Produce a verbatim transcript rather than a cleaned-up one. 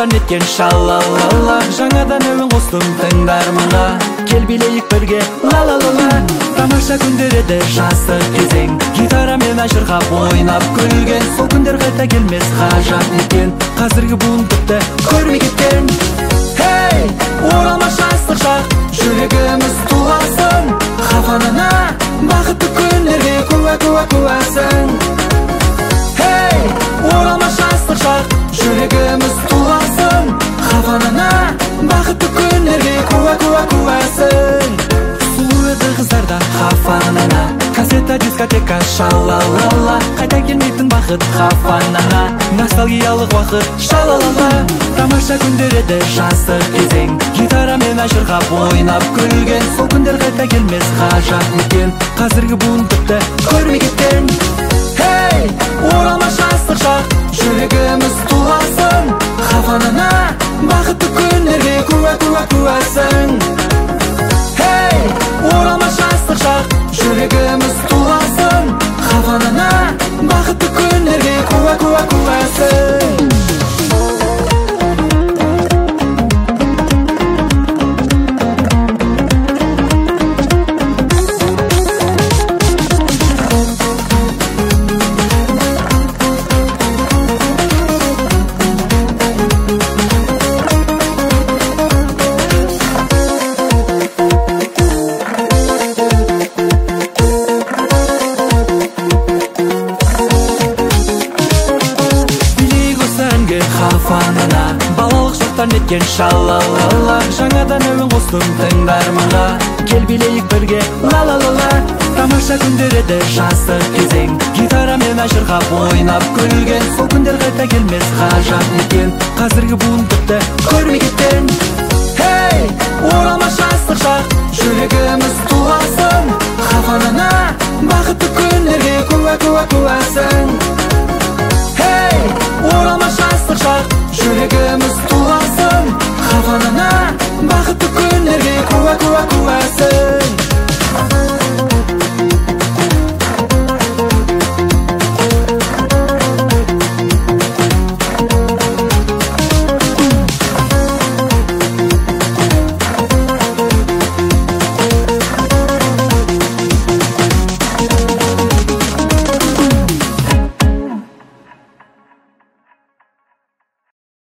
жақтан еткен шалалала, жаңадан әуен қостым тыңдарманға, кел билейік бірге ла-ла-ла-ла. Тамаша күндер еді жастық кезең, гитарамен айшырқап ойнап күлген, сол күндер қайта келмес ғажап екен, қазіргі буын тіпті көрмей кеткен. Хей, оралмас жастық шақ, жүрегіміз туласын, хафанына бақытты күндерге куә-куә куәсің. Хей, оралмас жастық шақ, жүрегіміз туласын, хафанына бақытты күндерге куә-куә куәсің. Сұлу еді қыздардан хафанына, кассета дискотека шалалала, қайта келмейтін бақыт хафанына, ностальгиялық уақыт шалалала. Тамаша күндер еді жастық кезең, гитарамен айшырқап ойнап күлген, сол күндер қайта келмес ғажап екен, қазіргі буын тіпті көрмей кеткен. Хей, оралмас жастық шақ, жүрегіміз туласын, хафанына бақытты күндерге куә-куә куәсің. Хей, оралмас жастық шақ, жүрегіміз туласын, хафанына бақытты күндерге куә-куә куәсің. Хафанына балалық шақтан еткен шалалала, жаңадан әуен қостым тыңдарманға, кел билейік бірге ла-ла-ла-ла. Тамаша күндер еді жастық кезең, гитарамен айшырқап ойнап күлген, сол күндер қайта келмес ғажап екен, қазіргі буын тіпті көрмей кеткен. Хей, оралмас жастық шақ, жүрегіміз туласын,